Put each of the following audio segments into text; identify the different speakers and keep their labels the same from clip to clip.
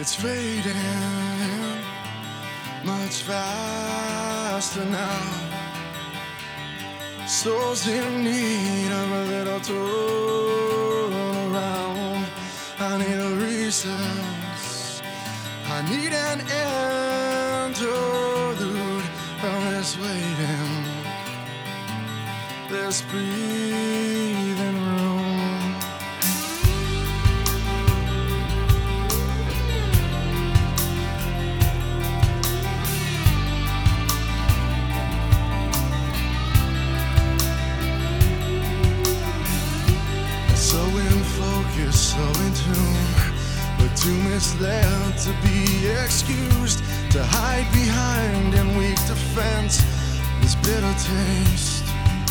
Speaker 1: It's fading much faster now. Souls in need of a little turnaround. I need a recess. I need an interlude from this waiting, this breathing room. So in focus, so in tune, but too misled to be excused, to hide behind in weak defense this bitter taste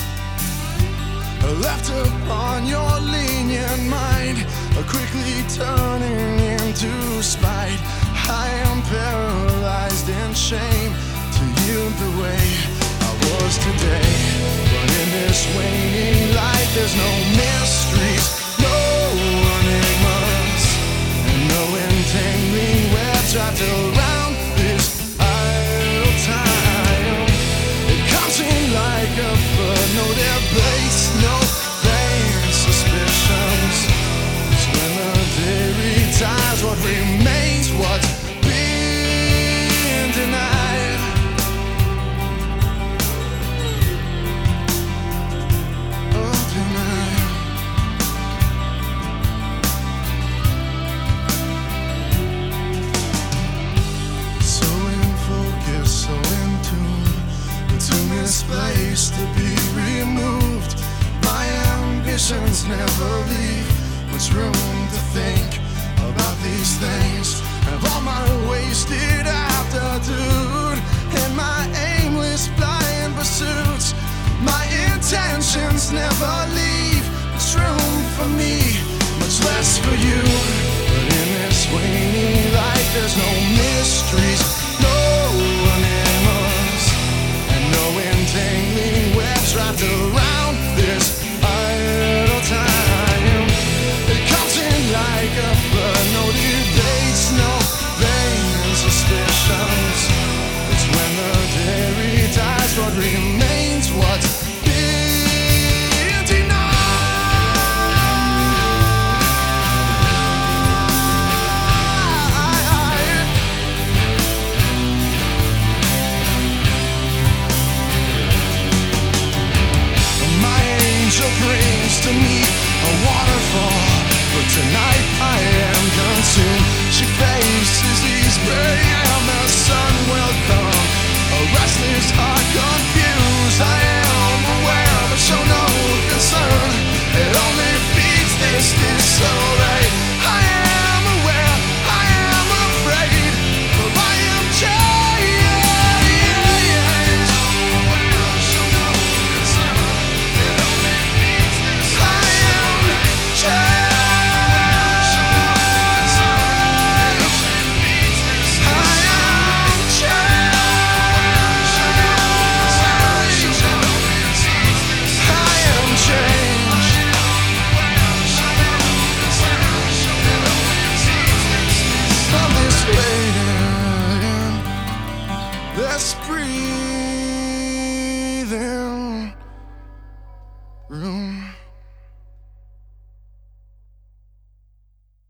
Speaker 1: left upon your lenient mind, quickly turning into spite. I am paralyzed in shame to yield the way I was today, but in this waning light there's no mysteries, no enigmas, and no entangling webs wrapped around this idle time. It comes in like a flood, no there place, no vain suspicions. It's when the day retires what remains, what's been denied. Place to be removed. My ambitions never leave much room to think about these things. Have all my wasted aptitude and my aimless blind pursuits. My intentions never leave much room for me, much less for you. But in this waning light there's no mysteries, no enigmas, no entangling webs wrapped around this idle time. It comes in like a flood, no debates, no vain suspicions. It's when the day retires what remains, what's been denied. Brings to me a waterfall, but tonight I am consumed. She faces these gray and the sun will come. A restless heart confused. I am aware, but show no concern. It only feeds this disarray. I am aware, I am afraid, for I am changed. This breeze